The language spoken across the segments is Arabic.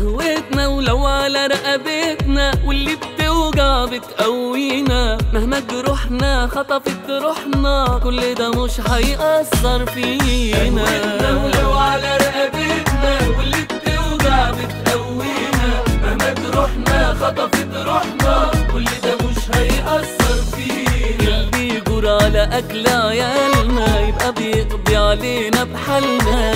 قهوتنا ولو على رقبتنا، واللي بتوجع بتقوينا، مهما جروحنا خطفت روحنا كل ده مش هيأثر فينا. قهوتنا ولو على رقبتنا، واللي بتوجع بتقوينا، مهما جروحنا خطفت روحنا كل ده مش هيأثر فينا. اللي يجور على أكل عيالنا يبقى بيقضي علينا بحالنا.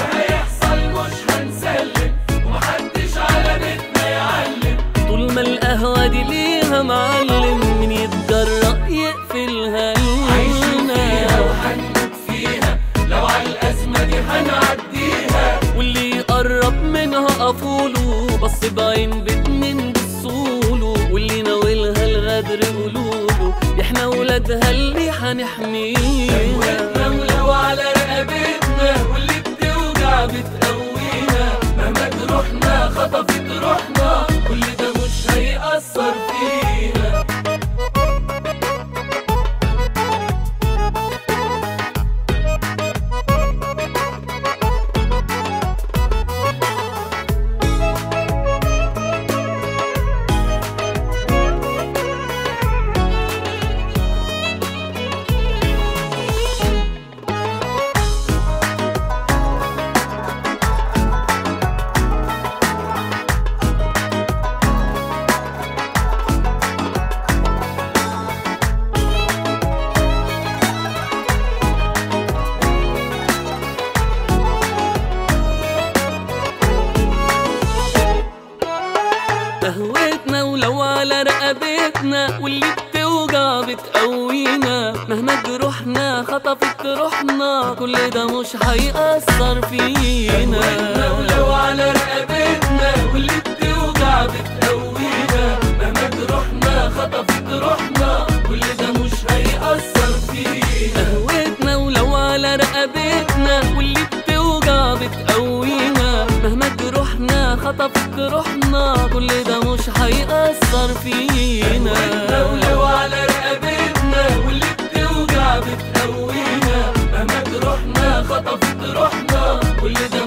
طول ما القهوة دي ليها معلم، من يتجرأ يقفلها لنا. عايشين فيها وهنموت فيها، لو عالأزمة دي هنعديها. واللي يقرب منها قفوله، بص بعين باتنين بصوله، واللي ناولها الغدر قولوله، احنا ولادها اللي هنحميها. قهوتنا ولو على رقبتنا، واللي بتوجع بتقوينا، مهما جروحنا خطفت روحنا كل ده مش هيأثر فينا. قهوتنا ولو على رقبتنا، واللي بتوجع بتقوينا، مهما جروحنا خطفت روحنا كل ده مش هيأثر فينا. قهوتنا ولو على رقبتنا، واللي بتوجع بتقوينا، مهما جروحنا خطفت روحنا كل ده مش هيأثر فينا. قهوتنا ولو على رقبتنا، واللي بتوجع بتقوينا، مهما جروحنا خطفت روحنا كل ده مش هيأثر فينا. قهوتنا ولو على رقبتنا، واللي بتوجع بتقوينا، مهما جروحنا خطفت روحنا كل ده